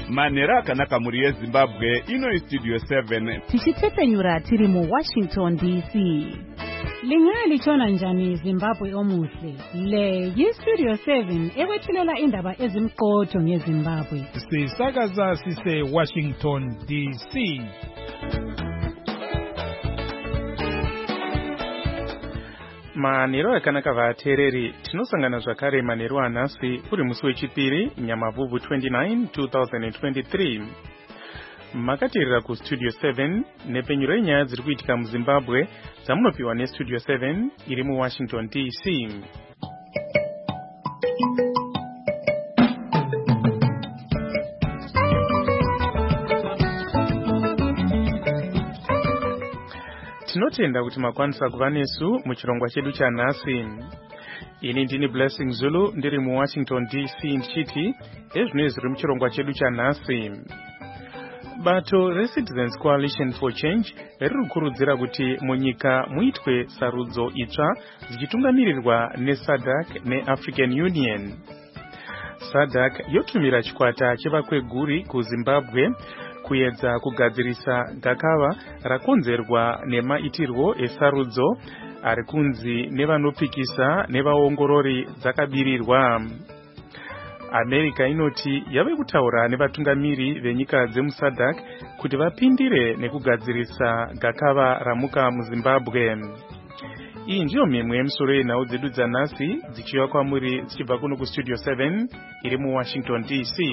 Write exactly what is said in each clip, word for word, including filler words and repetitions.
Manera akanaka muri yeZimbabwe ino Studio seven. Tichitepenyura tiri mu Washington D C. Lingali chona njani Zimbabwe omuhle. Le yi Studio seven ekwethulela indaba ezimqotho ngeZimbabwe. Sisakaza sise Washington D C. Manero akanaka vatereri tinosangana zvakare manero anasi uri musi wechipiri Nyamavhuvhu twenty-nine two thousand twenty-three. Makateerera ku Studio seven nepenyuro yenyaya dziri kuitika muZimbabwe dzamunopiwa neStudio seven iri mu Washington D C. Tinotenda kuti makwanisa kuva nesu muchirongwa chedu chanhasi. Ini ndini Blessing Zulu ndiri mu Washington D C ndichiti ezvino zviri muchirongwa chedu chanhasi. Bato reCitizens Coalition for Change riri kukurudzira kuti munyika muitwe sarudzo itsva dzichitungamirirwa neSADC neAfrican Union. SADC yotumira chikwata chevakweguri kuZimbabwe kuedza kugadzirisa gakava rakonzerwa nemaitirwo esarudzo ari kunzi nevanopikisa nevaongorori dzakabirirwa. America inoti yave kutaura nevatungamiri venyika dzemuSADC kuti vapindire nekugadzirisa gakava ramuka muZimbabwe. Iyi ndiyo mimwe yemisoro yenhau dzedu dzanhasi dzichiuya kwamuri dzichibva kuno kuStudio seven iri mu Washington D C.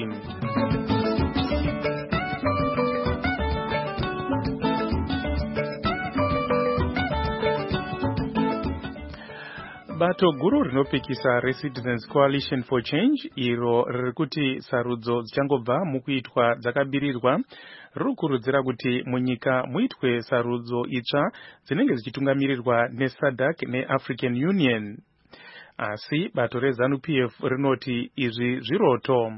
Bato guru rinopikisa reCitizens Coalition for Change iro riri kuti sarudzo dzichangobva mukuitwa dzakabirirwa riri kukurudzira kuti munyika muitwe sarudzo itsva dzinenge dzichitungamirirwa neSADC neAfrican Union. Asi bato reZANU-P F rinoti izvi zviroto.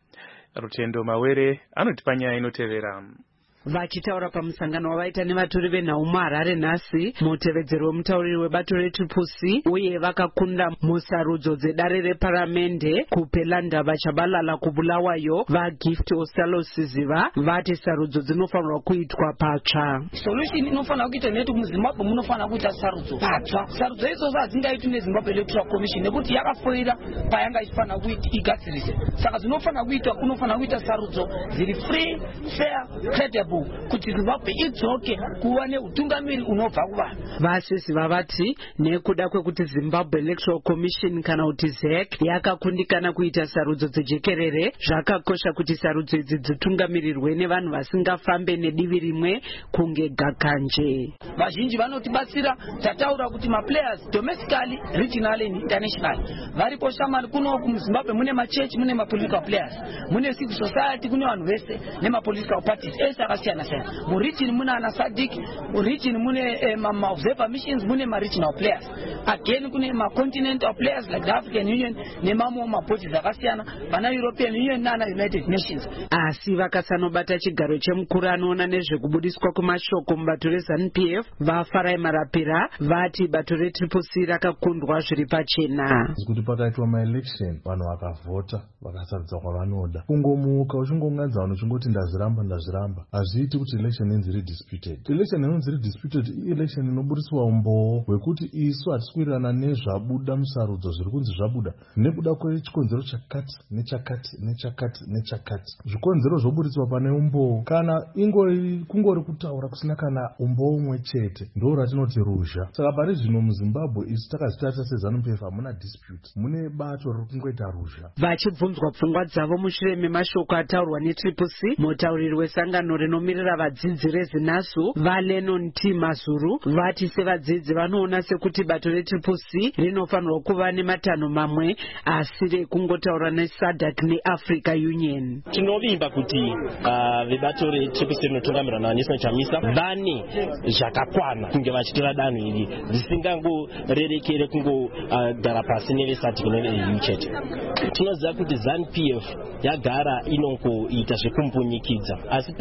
Rutendo Mawere anoti panyaya inotevera. Vachitaura pamusangano wavaita nevatori venhau muHarare nhasi, mutevedzeri wemutauriri webato reTriple-C uye vakakunda musarudzo dzedare reparamende kuPelanda vachabalala kubulawayo vaGift Osalo Siziva vati sarudzo dzinofanirwa kuitwa patsva. Solution inofanirwa kuita neti muZimbabwe munofanirwa kuita sarudzo patsva. Sarudzo idzodzo hadzingaitwi neZimbabwe Electoral Commission nekuti yakafoira payanga ichifanira kuti igadzirise. Saka dzinofanirwa kuitwa kunofanirwa kuita sarudzo dziri free, fair, credible kuti Zimbabwe idzoke kuva neutungamiri unobva kuvanhu. Vasisi vavati nekuda kwekuti Zimbabwe Electoral Commission kana kuti Z E C yakakundikana kuita sarudzo dzejekerere, zvakakosha kuti sarudzo idzi dzitungamirirwe nevanhu vasingafambe nedivi rimwe kunge gakanje. Vazhinji vanotibatsira, tataura kuti maplayers domestically, regionally and internationally varipo shamani kuno kuZimbabwe mune machechi, mune mapolitical players, mune civil society, kune vanhu vese nemapolitical parties ese akasiyana siyana. Muregion mune ana SADC, muregion mune eh, ma-observer missions, mune ma-regional players. Again kune ma-continental players like the African Union nemamwe mabodies akasiyana, vana European Union nana United Nations. Asi vakasanobata chigaro chemukuru anoona nezvekubudiswa kwemashoko mubato reZANU-P F vaFarai Marapira vati bato reTriple-C rakakundwa zviri pachena. Kuti pakaitwa ma-election vanhu vakavhota vakasarudza kwavanoda. Kungomuka uchingounganidza vanhu uchingoti ndazviramba ndazviramba hazviiti kuti election inzi iri disputed. Election inonzi iri disputed election inobudiswa umboo hwekuti isu hatisi kuwirirana nezvabuda musarudzo zviri kunzi zvabuda nekuda kwechikonzero chakati nechakati nechakati nechakati. Zvikonzero zvobudiswa pane umboo kana ingori kungori kutaura kusina kana umboo umwe chete ndo ratinoti ruzha. Saka pari zvino muZimbabwe isu takazvitarisa seZANU-P F hamuna dispute, mune bato riri kungoita ruzha. Vachibvunzwa pfungwa dzavo mushure memashoko ataurwa neTriple-C, mutauriri wesangano rinomirira vadzidzi reZinasu vaLennon T Mazuru vati sevadzidzi vanoona sekuti bato reTriple-C rinofanirwa kuva nematanho mamwe asi rekungotaura neSADC neAfrica Union. Tinovimba kuti uh, vebato reTriple-C rinotungamirwa naNelson Chamisa vane zvakakwana kunge vachitora danho iri risingangorerekere kungogara uh, pasi neveSADC neveE U chete. Tinoziva kuti ZANU-P F yagara inongoita zvekumbunyikidza asi panguva dzaka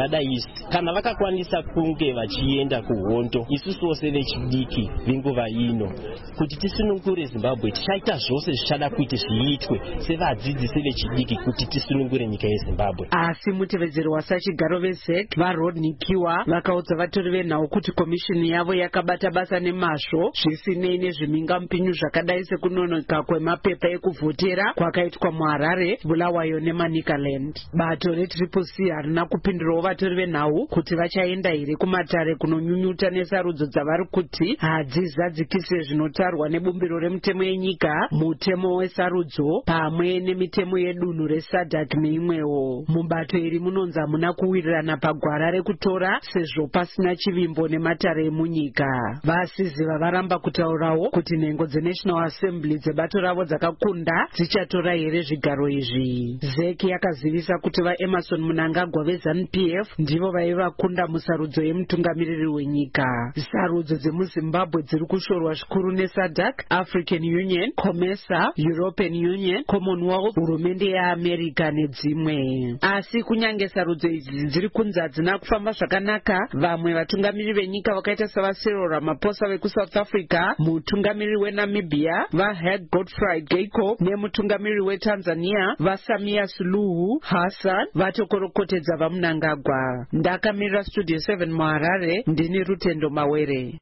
zvakadai izvi kana vakakwanisa kunge vachienda kuhondo isusu vose vechidiki venguva ino kuti tisunungure Zimbabwe tichaita zvose zvichada kuti zviitwe sevadzidzisi vechidiki kuti tisunungure nyika yeZimbabwe. Asi mutevedzeri wasachigaro veZEC vaRodney Kiwa vakaudza vatori venhau kuti komishini yavo yakabata basa nemazvo zvisinei nezvimingamupinyu zvakadai sekunonoka kwemapepa ekuvhotera kwakaitwa muHarare, Bulawayo neManicaland. Bato reTriple C harina kupindurawo vatori venhau kuti vachaenda here kumatare kunonyunyuta nesarudzo dzavari kuti hadzizadzikise zvinotarwa nebumbiro remutemo yenyika, mutemo wesarudzo pamwe nemitemo yedunhu reSADC neimwewo. Mubato iri munonzi hamuna kuwirirana pagwara rekutora sezvo pasina chivimbo nematare emunyika. Vasiziva varamba kutaurawo kuti nhengo dzeNational Assembly dzebato ravo dzakakunda dzichatora here zvigaro izvi. ZEC yakazivisa kuti vaEmerson Mnangagwa veZANU-P F ndivo vaivakunda musarudzo yemutungamiriri wenyika. Sarudzo dzemuZimbabwe dziri kushorwa zvikuru neSADC, African Union, COMESA, European Union, Commonwealth, hurumende yeAmerica nedzimwe. Asi kunyange sarudzo idzi dziri kunzi hadzina kufamba zvakanaka, vamwe vatungamiriri venyika vakaita savaCyril Ramaphosa vekuSouth Africa, mutungamiriri weNamibia vaHage Godfrey Geingob nemutungamiriri weTanzania vaSamia Suluhu Hassan vatokorokotedza vaMnangagwa. Ndakamirira Studio seven muHarare, ndini Rutendo Mawere.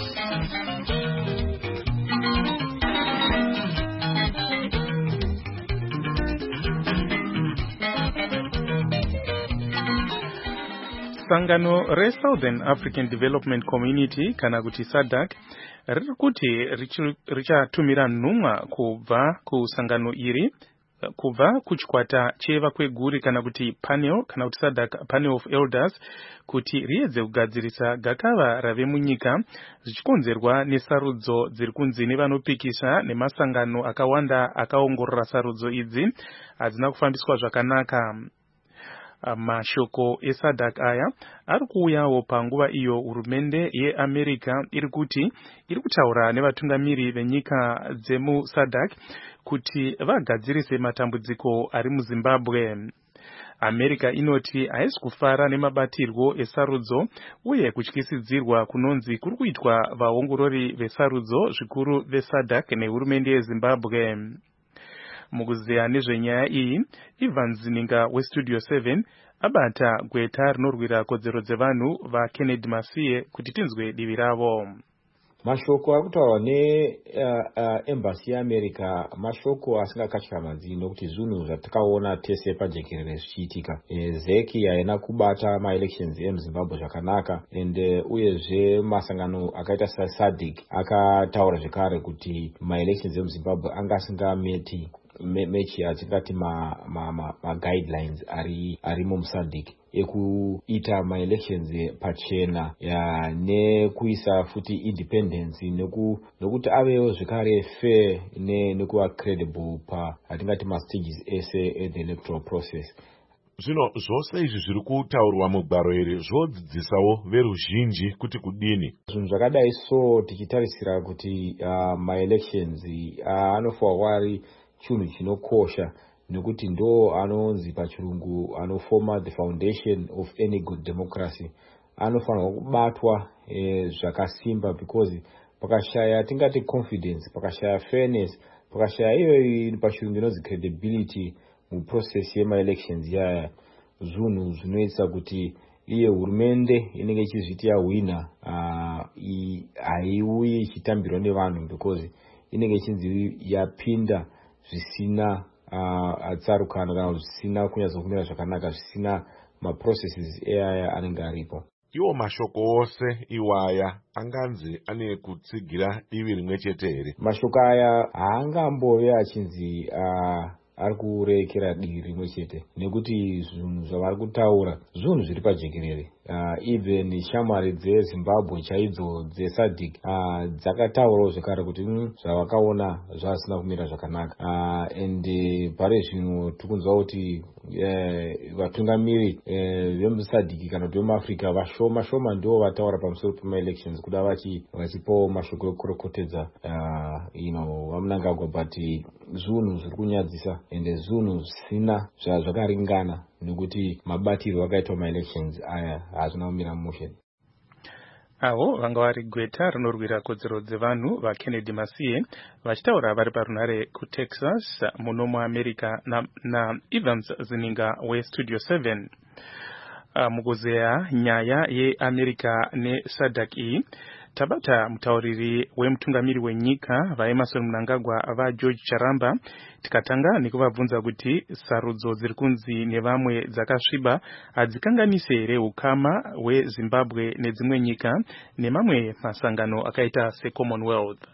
Sangano reSouthern African Development Community kana kuti SADC riri kuti richatumira nhumwa kubva kusangano iri kubva kuchikwata chevakweguri kana kuti panel kana kuti SADC Panel of Elders kuti riedze kugadzirisa gakava rave munyika zvichikonzerwa nesarudzo dziri kunzi nevanopikisa nemasangano akawanda akaongorora sarudzo idzi hadzina kufambiswa zvakanaka. Mashoko eSADC aya ari kuuyawo panguva iyo hurumende yeAmerica iri kuti iri kutaura nevatungamiri venyika dzemuSADC kuti vagadzirise matambudziko ari muZimbabwe. America inoti haisi kufara nemabatirwo esarudzo uye kutyisidzirwa kunonzi kuri kuitwa vaongorori vesarudzo zvikuru veSADC nehurumende yeZimbabwe. Mukuzeya nezvenyaya iyi, Ivan Zininga weStudio seven abata gweta rinorwira kodzero dzevanhu vaKennedy Masiye kuti tinzwe divi ravo. Mashoko akutaurwa neembassy uh, uh, yeAmerica mashoko asingakatyamadzi nokuti zvinhu zvatakaona tese pajekerere zvichiitika. E, ZEC haina kubata maelections emuZimbabwe zvakanaka ende uh, uyezve masangano akaita saSADC akataura zvekare kuti maelections emuZimbabwe anga asingameti mechi atingati ma, ma, ma, ma guidelines ari arimo muSADC ekuita maelections pachena ya nekuisa futi independence neku nokuti avewo zvekare fair ne nekuva credible pa atingati ma stages ese at the electoral process. Zvino zvose izvi zviri kutaurwa mugwaro iri zvodzidzisawo veruzhinji kuti kudini. Zvinhu zvakadai so tichitarisira kuti uh, maelections uh, anofanirwa ari chinhu chinokosha nekuti ndo anonzi pachirungu anofoma the foundation of any good democracy. Anofanirwa kubatwa eh, zvakasimba because pakashaya tingati confidence, pakashaya fairness, pakashaya iyo pachirungu inonzi credibility muprocess yema-elections yaya, zvinhu zvinoita kuti iye hurumende inenge ichizviti yawina haiuyi uh, ichitambirwa nevanhu because inenge ichinzi yapinda zvisina uh, atsarukano kana zvisina kunyatsa kumira zvakanaka, zvisina maprocesses eaya anenge aripo. Iwo mashoko ose iwaya anganzi ane kutsigira divi rimwe chete here? Mashoko aya haangambove achinzi uh, ari kurekera divi rimwe chete nekuti zvinhu zvavari kutaura zvinhu zviri pajekerere. Uh, even shamwari dzeZimbabwe chaidzo dzeSADC uh, dzakataurawo zvekare kuti mm, zvavakaona zvasina kumira zvakanaka uh, and uh, pare zvino tikunzwa kuti uh, vatungamiri uh, vemuSADC kana kuti vemuAfrica vashoma shoma ndivo vataura pamusoro pema-elections kuda vachipawo mashoko ekurekotedza uh, you know, vaMnangagwa, but zvinhu zviri kunyadzisa ende zvinhu zvisina zvakaringana nekuti mabatiro akaitwa ma-elections aya hazvina kumira mushe. avo vanga vari gweta rinorwira kodzero dzevanhu vaKennedy Masiye vachitaura vari parunare kuTexas muno muAmerica naEvans Zininga weStudio seven. Uh, mukuzeya nyaya yeAmerica neSADC iyi tabata mutauriri wemutungamiri wenyika vaEmmerson Mnangagwa vaGeorge Charamba tikatanga nekuvabvunza kuti sarudzo dziri kunzi nevamwe dzakasviba hadzikanganise here ukama hweZimbabwe nedzimwe nyika nemamwe masangano akaita seCommonwealth.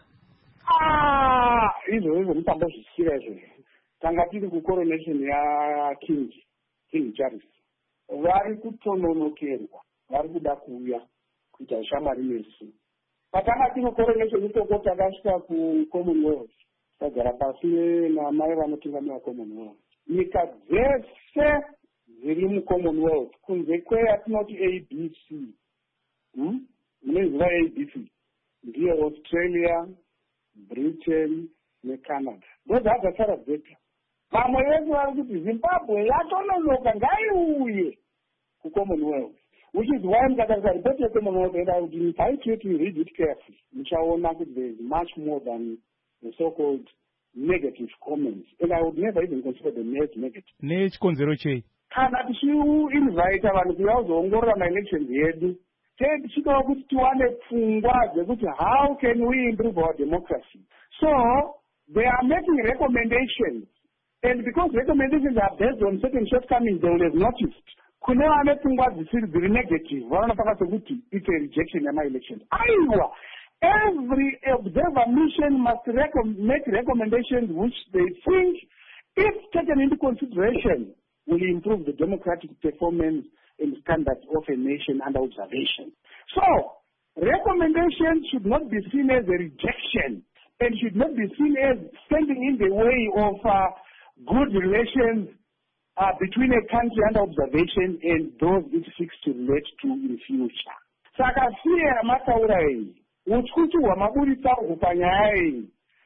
Ah, izvozvo mutambo zvisikira izvozvo. Tanga tiri kucoronation yaKing King Charles. Vari kutononokerwa, vari kuda kuuya kuita shamwari nesu. Patanga tino coronation itoko takasvika kuCommonwealth, tagara pasi namai vanotungamira Commonwealth. Nyika dzese dziri muCommonwealth kunze kweyatinoti A B C. Hmm? Munoziva A B C? Ndiye Australia, Britain neCanada. Those are the celebrated. Vamwe vese vari kuti Zimbabwe yatononoka ngaiuye kuCommonwealth. Which is why mukatarise report yeCommonwealth and I would invite you to read it carefully. Muchaona kuti there is much more than the so-called negative comments. And I would never even consider the net negative. Nechikonzero chei? Kana tichiinvite vanhu kuuya kuzoongorora ma-elections yedu, tichitoda kuti tiwane pfungwa dzekuti how can we improve our democracy. So they are making recommendations. And because recommendations are based on certain shortcomings, they will have noticed. Kune vane pfungwa dzisiri dziri negative, vanonataka sekuti it's a rejection yama-elections. Aiwa, every observer mission must recom make recommendations which they think, if taken into consideration, will improve the democratic performance and standards of a nation under observation. So, recommendations should not be seen as a rejection and should not be seen as standing in the way of uh, good relations uh, between a country under observation and those it seeks to relate to in future. Saka siya mataura ei, utkutu hwamaburitsa hupanyaya ei,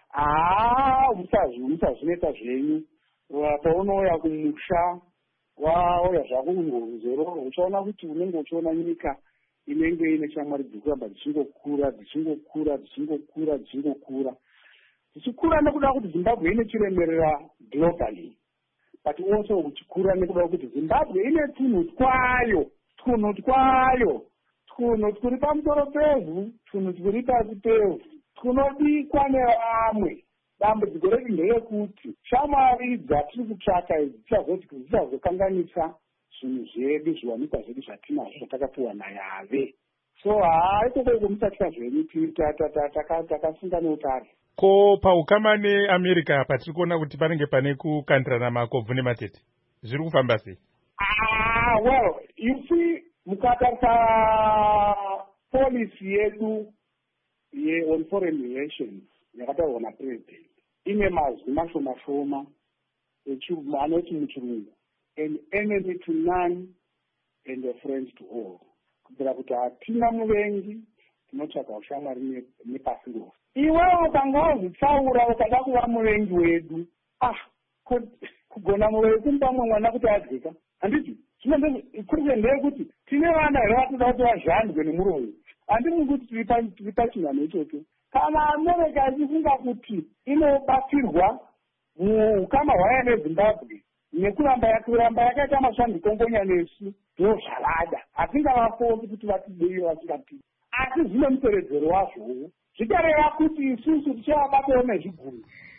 ah, musazvineta zvenyu, paunouya kumusha, wauya zvako kunhoruzero, uchaona kuti unenge uchiona nyika inenge ine shamwari dziri kuramba dzichingokura, dzichingokura, dzichingokura, dzichingokura. Dzichikura nekuda kuti Zimbabwe ine chiremerera globally. But also uchikura nekuda kuti Zimbabwe ine tunhu twayo, tunhu twayo, tunhu turi pamusoro pevhu, tunhu turi pasi pevhu, tunodikwa nevamwe. Dambudziko redu nderekuti shamwari dzatiri kutsvaka idzi dzichazokanganisa zvinhu zvedu, zviwanikwa zvedu zvatinazvo zvatakapiwa naYave. So haitokoko musatya zvenyu takasunga neutare. Ko paukama neAmerica patiri kuona kuti panenge pane kukandirana makobvu nematete, zviri kufamba sei? Ah, well, you see, mukatarisa policy yedu ye on foreign relations yakataurwa napresident ine mazwi mashoma shoma anoti muchirungu an enemy to none and a friend to all, kubvira kuti hatina muvengi, tinotsvaga ushamwari nepasi rose. Iwewe ukanga wazvitsaura ukada kuva muvengi wedu, ah, kugona muvengi kumupa mumwe mwana kuti adyika, handiti kuri ndeyekuti tine vana here vatoda kuti vazhandwe nemuroyi, handimuri kuti tiri pachinhano ichocho. Kana America ichifunga kuti inobatsirwa muukama hwayo neZimbabwe nekuramba yakuramba yakaita masvandikongonya nesu, ndo zvavada. Hatingavafongi kuti vatideiyo vasingapii, asi zvine muteredzero wazvowo. Zvikareva kuti isusu tichavabatawo nezviguru.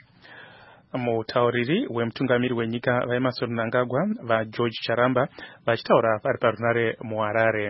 Mutauriri wemutungamiri wenyika vaEmmerson Mnangagwa vaGeorge Charamba vachitaura vari parunare muHarare.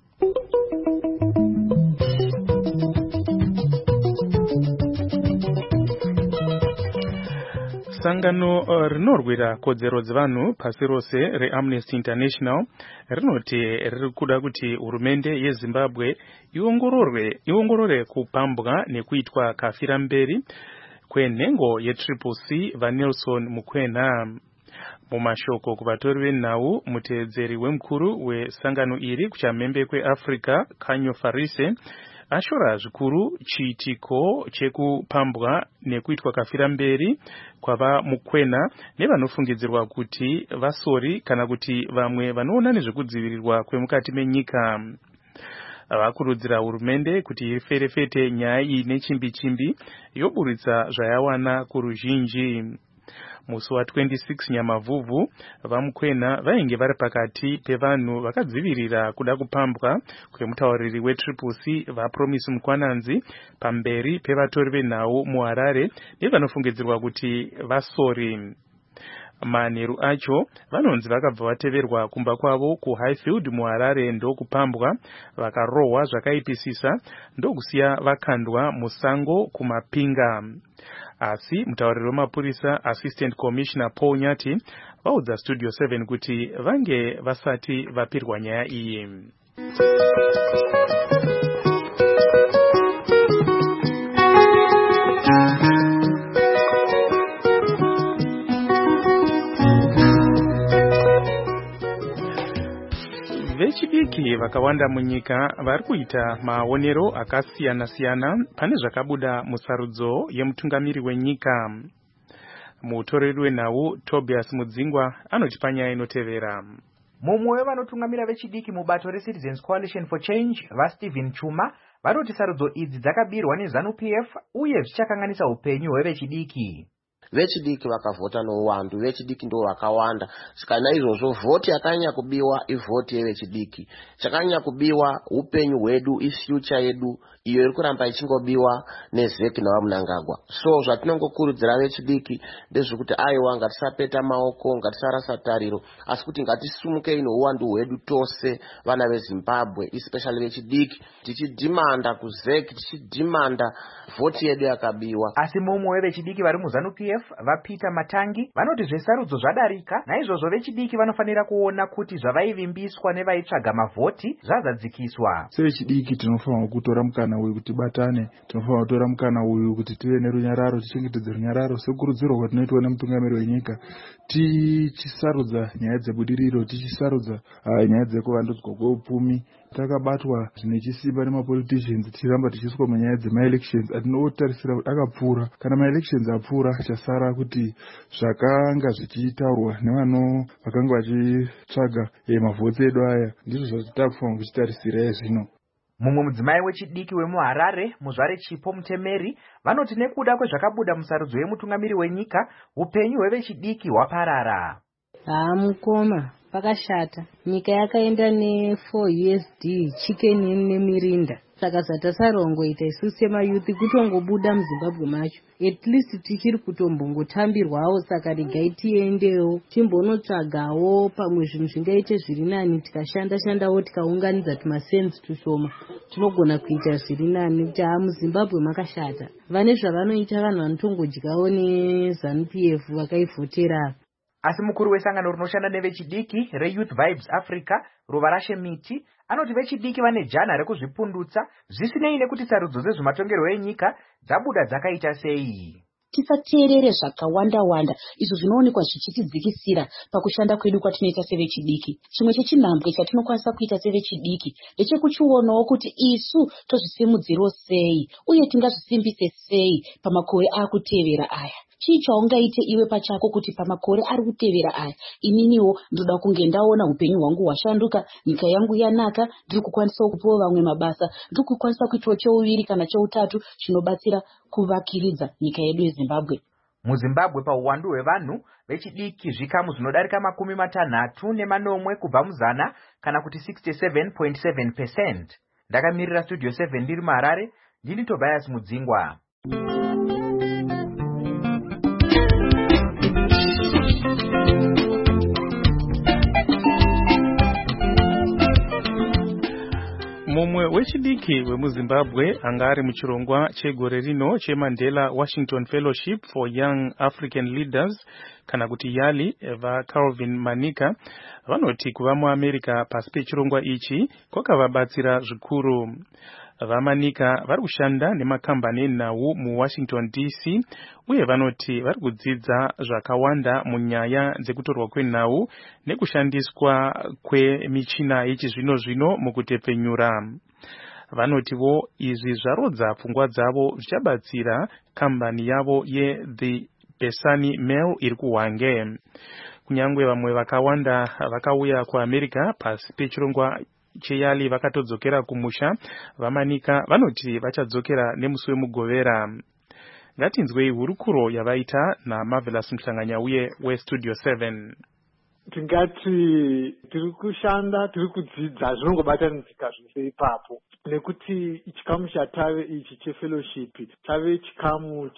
Sangano uh, rinorwira kodzero dzevanhu pasi rose reAmnesty International rinoti riri kuda kuti hurumende yeZimbabwe iongorore iongorore kupambwa nekuitwa kafira mberi kwenhengo yeTriple C vaNelson Mukwena. Mumashoko kuvatori venhau, muteedzeri wemukuru wesangano iri kuchamhembe kweAfrica Khanyo Farise ashora zvikuru chiitiko chekupambwa nekuitwa kafira mberi kwava mukwena nevanofungidzirwa kuti vasori kana kuti vamwe vanoona nezvekudzivirirwa kwemukati menyika. Vakurudzira hurumende kuti iferefete nyaya iyi nechimbi-chimbi yoburitsa zvayawana kuruzhinji. Musi wa twenty-six Nyamavhuvhu vamukwena vainge vari pakati pevanhu vakadzivirira kuda kupambwa kwemutauriri weTriple C vaPromise Mukwananzi pamberi pevatori venhau muHarare nevanofungidzirwa kuti vasori. Manheru acho vanonzi vakabva vateverwa kumba kwavo kuHighfield muHarare ndokupambwa vakarohwa zvakaipisisa ndokusiya vakandwa musango kuMapinga. Asi mutauriri wemapurisa Assistant Commissioner Paul Nyati vaudza Studio seven kuti vange vasati vapirwa nyaya iyi. Vechidiki vakawanda munyika vari kuita maonero akasiyana-siyana pane zvakabuda musarudzo yemutungamiri wenyika. Mutoreri wenhau Tobias Mudzingwa anoti panyaya inotevera. Mumwe wevanotungamira vechidiki mubato reCitizens Coalition for Change vaStephen Chuma vanoti sarudzo idzi dzakabirwa neZANU-P F uye zvichakanganisa upenyu hwevechidiki. Vechidiki vakavhota nouwandu, vechidiki ndo vakawanda. Saka naizvozvo vhoti yakanyanya kubiwa ivhoti yevechidiki. Chakanyanya kubiwa upenyu hwedu, ifuture yedu, iyo iri kuramba ichingobiwa neZeki navaMnangagwa. So zvatinongokurudzira vechidiki ndezvekuti aiwa ngatisapeta maoko, ngatisarasa tariro, asi kuti ngatisumukei nouwandu hwedu tose vana veZimbabwe, especially vechidiki, tichidhimanda kuZeki, tichidhimanda vhoti yedu yakabiwa. Asi mumwe wevechidiki vari muZANU-P F vaPeter Matangi vanoti zvesarudzo zvadarika, naizvozvo vechidiki vanofanira kuona kuti zvavaivimbiswa nevaitsvaga mavhoti zvazadzikiswa. Sevechidiki tinofanira kutora mukana uyu kuti batane, tinofanira kutora mukana uyu kuti tive nerunyararo, tichengetedze runyararo sekurudzirwa kwatinoitwa nemutungamiri wenyika, tichisarudza nyaya dzebudiriro, tichisarudza uh, nyaya dzekuvandudzwa kweupfumi. Takabatwa nechisimba nemapoliticians tichiramba tichiswa munyaya dzemaelections atinotarisira kuti akapfuura. Kana maelections apfuura chasara kuti zvakanga zvichitaurwa nevano vakanga vachitsvaga eh, mavhoti edu aya ndizvo zvatitakufanira kuchitarisira zvino. Mumwe mudzimai wechidiki wemuHarare muzvare Chipo Mutemeri vanoti nekuda kwezvakabuda musarudzo yemutungamiri wenyika upenyu hwevechidiki hwaparara. Haa mukoma pakashata, nyika yakaenda ne four U S D chicken nemirinda, saka zvatasarongoita isusu semayuthi kutongobuda muZimbabwe macho, at least tichiri kutombongotambirwawo. Saka regai tiendewo timbonotsvagawo pamwe zvinhu zvingaite zviri nani, tikashanda shandawo tikaunganidza tumasensi tushoma tinogona kuita zviri nani. Kuti haa muZimbabwe makashata, vane zvavanoita vanhu vanotongodyawo neZANU-P F vakaivhotera. Asi mukuru wesangano rinoshanda nevechidiki reYouth Vibes Africa Ruvarashe Miti anoti vechidiki vane jana rekuzvipundutsa zvisinei nekuti sarudzo dzezvematongerwo enyika dzabuda dzakaita sei. Tisateerere zvakawanda-wanda izvo zvinoonekwa zvichitidzikisira pakushanda kwedu kwatinoita sevechidiki. Chimwe chechinhambwe chatinokwanisa kuita sevechidiki ndechekuchionawo kuti isu tozvisimudziro sei uye tingazvisimbise sei pamakore akutevera aya. Chii chaungaite iwe pachako kuti pamakore ari kutevera aya ininiwo ndoda kunge ndaona upenyu hwangu hwashanduka, nyika yangu yanaka, ndiri kukwanisa kupawo vamwe mabasa, ndiri kukwanisa kuitawo cheuviri kana cheutatu chinobatsira kuvakiridza nyika yedu yeZimbabwe. MuZimbabwe pauwandu hwevanhu vechidiki zvikamu zvinodarika makumi matanhatu nemanomwe kubva muzana kana kuti sixty-seven point seven percent. Ndakamirira Studio seven ndiri muHarare, ndini Tobias Mudzingwa. Mumwe wechidiki wemuZimbabwe anga ari muchirongwa chegore rino cheMandela Washington Fellowship for Young African Leaders kana kuti YALI vaCalvin Manika vanoti kuva muAmerica pasi pechirongwa ichi kwakavabatsira zvikuru. VaManika vari kushanda nemakambani enhau muWashington D C uye vanoti vari kudzidza zvakawanda munyaya dzekutorwa kwenhau nekushandiswa kwemichina yechizvino zvino mukutepfenyura. vanotiwo izvi zvarodza pfungwa dzavo zvichabatsira kambani yavo yeThe Besani Mail iri kuHwange. Kunyangwe vamwe vakawanda vakauya kuAmerica pasi pechirongwa cheYali vakatodzokera kumusha, vamanika vanoti vachadzokera nemusi wemugovera. Ngatinzwei hurukuro yavaita naMarvelous Mhlanganyauye weStudio seven. Tingati tiri kushanda, tiri kudzidza zvinongobatanidzika zvese ipapo, nekuti chikamu chatave ichi chefellowship chave chikamu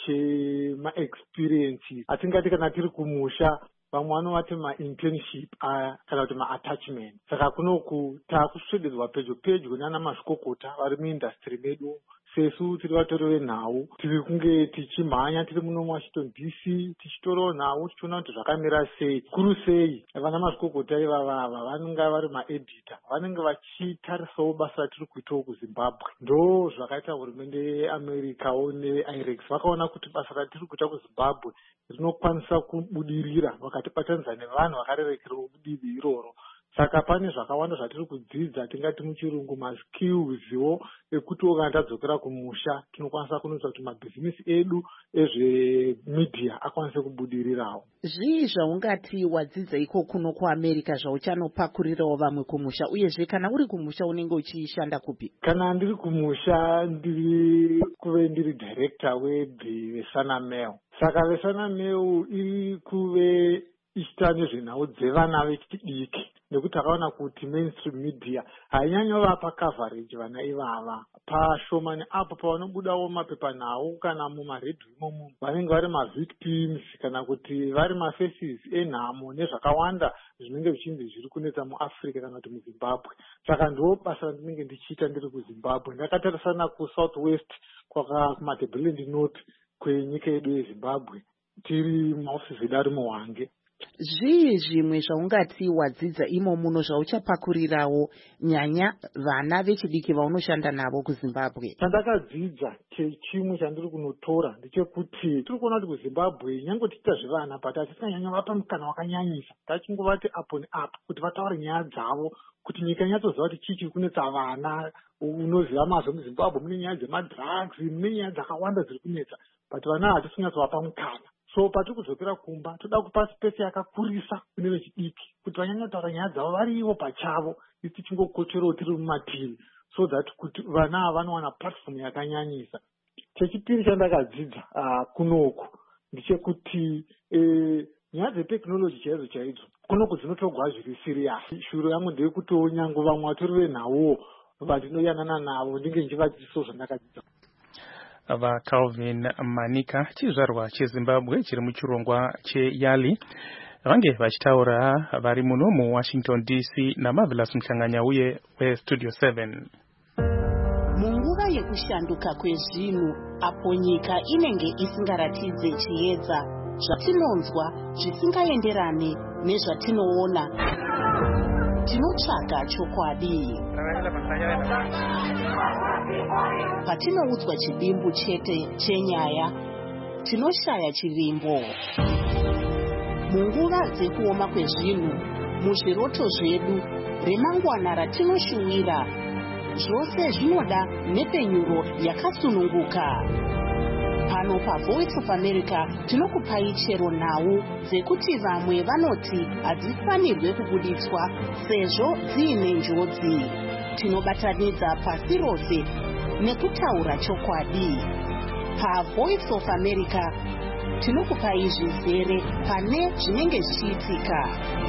chemaexperiences atingati kana tiri kumusha vamwe vanovati mainternship aya kana kuti maattachment. Saka kunoku taakuswededzwa pedyo pedyo nana mazvikokota vari muindastry medu. Sesu tiri vatori venhau tiri kunge tichimhanya tiri muno muWashington D C tichitorawo nhau tichiona kuti zvakamira sei. Kuru sei vana mazvikokota ivavava vanenge vari maedita vanenge vachitarisawo basa ratiri kuitawo kuZimbabwe. Ndo zvakaita hurumende yeAmericawo neIREX vakaona kuti basa ratiri kuita kuZimbabwe rinokwanisa kubudirira vakatibatanidza nevanhu vakarerekerawo kudivi iroro. Saka pane zvakawanda zvatiri kudzidza tingati muchirungu maskillswo ekuti kana tadzokera kumusha tinokwanisa kunoita kuti mabhizinesi edu ezvemedia akwanise kubudirirawo. Zvii zvaungati wadzidza iko kuno kuAmerica zvauchanopakurirawo vamwe kumusha, uyezve kana uri kumusha unenge uchishanda kupi? Kana ndiri kumusha ndiri kuve ndiri director weThe Besani Mail. Saka Besani Mail iri kuve ichita nezvenhau dzevana vechidiki, nekuti akaona kuti mainstream media hainyanya vapa coverage vana ivava. Pashoma neapo pavanobudawo mapepanhau kana mumaredhiyo imomo vanenge vari mavictims kana kuti vari mafaces enhamo nezvakawanda zvinenge zvichinzi zviri kunetsa muAfrica kana kuti muZimbabwe. Saka ndo basa randinenge ndichiita ndiri kuZimbabwe. Ndakatarisana kuSouth West kwaka kuMatabeleland North kwenyika yedu yeZimbabwe tiri maofisi edu ari muHwange. Zvii zvimwe zvaungati wadzidza imo muno zvauchapakurirawo nyanya vana vechidiki vaunoshanda navo kuZimbabwe? Chandakadzidza chimwe chandiri kunotora ndechekuti tiri kuona kuti kuZimbabwe nyange tiita zvevana but hatisanyanya vapa mukana wakanyanyisa. Tachingovati apo neapo kuti vataure nyaya dzavo kuti nyika inyatsoziva kuti chii chiri kunetsa vana. Unoziva mazvo muZimbabwe mune nyaya dzemadrugs, mune nyaya dzakawanda dziri kunetsa, but vana hatisi kunyatsovapa mukana. So patiri kudzokera kumba toda kupa space yakakurisa kune vechidiki kuti vanyanya kutaura nyaya dzavo varivo pachavo, isi tichingokocherewo tiri mumativi, so that kuti vana ava vanowana platform yakanyanyisa. Chechipiri chandakadzidza uh, kunoku ndechekuti eh, nyaya dzeteknology chaidzo chaidzo kunoku dzinotogwa zviri serious. Shuro yangu ndeyekuti nyange vamwe vatori venhauwo vandinoyanana navo ndinge ndichivadzidzisawo zvandakadzidza. VaCalvin Manika, chizvarwa cheZimbabwe chiri muchirongwa cheYali, vange vachitaura vari muno muWashington D C naMarvelous Mhlanganyauye weStudio seven. Munguva yekushanduka kwezvinhu apo nyika inenge isingaratidze chiedza, zvatinonzwa zvisingaenderane nezvatinoona, tinotsvaga chokwadi. Patinoudzwa chidimbu chete chenyaya, tinoshaya chivimbo. Munguva dzekuoma kwezvinhu, muzviroto zvedu, remangwana ratinoshuwira, zvose zvinoda nepenyuro yakasununguka. Pano paVoice of America tinokupai chero nhau dzekuti vamwe vanoti hadzifanirwe kubuditswa sezvo dziine njodzi. Tinobatanidza pasi rose nekutaura chokwadi. PaVoice of America tinokupai zvizere pane zvinenge zvichiitika.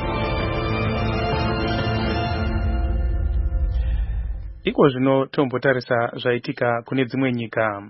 Iko zvino tombotarisa zvaitika kune dzimwe nyika.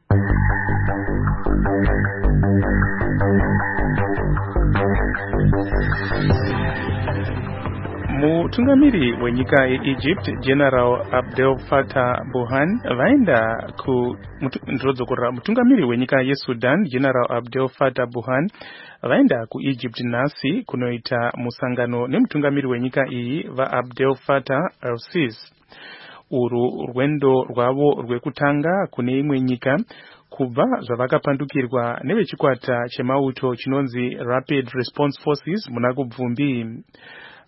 Mutungamiri wenyika yeEgypt General Abdel Fattah Burhan vaenda ku ndrodzokora mutungamiri wenyika yeSudan General Abdel Fattah Burhan vaenda kuEgypt nhasi kunoita musangano nemutungamiri wenyika iyi vaAbdel Fattah el-Sisi. Uru rwendo rwavo rwekutanga kune imwe nyika kubva zvavakapandukirwa nevechikwata chemauto chinonzi Rapid Response Forces muna kubvumbi.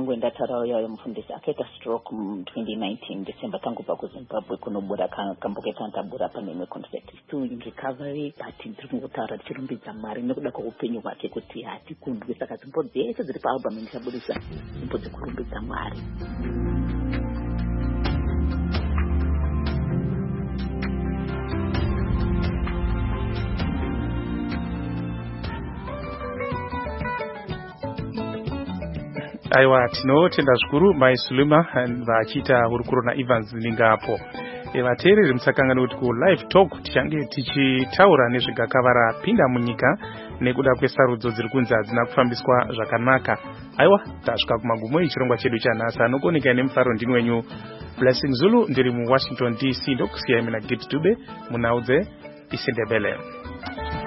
wangu endataurawo yayo mufundisi akaita stroke mu twenty nineteen December tangobva kuZimbabwe kunobuda kamboke kantabura pamimwe concert still in recovery but ndiri kungotaura tichirumbidza Mwari nekuda kweupenyu hwake kuti hatikundwi saka dzimbo dzese dziri paalbum ndichabudisa dzimbo dzekurumbidza Mwari. aiwa tinotenda zvikuru mai Sulima vachiita hurukuro naEvans Ningapo. vateereri musakangani kuti kulive talk tichange tichitaura nezvegakava pinda munyika nekuda kwesarudzo dziri kunzi hadzina kufambiswa zvakanaka. Aiwa, tasvika kumagumo echirongwa chedu chanhasi. Anokoneka nemufaro ndini wenyu Blessing Zulu, ndiri muWashington D C, ndokusiyai mina Gibbs Dube munaudze isindebele.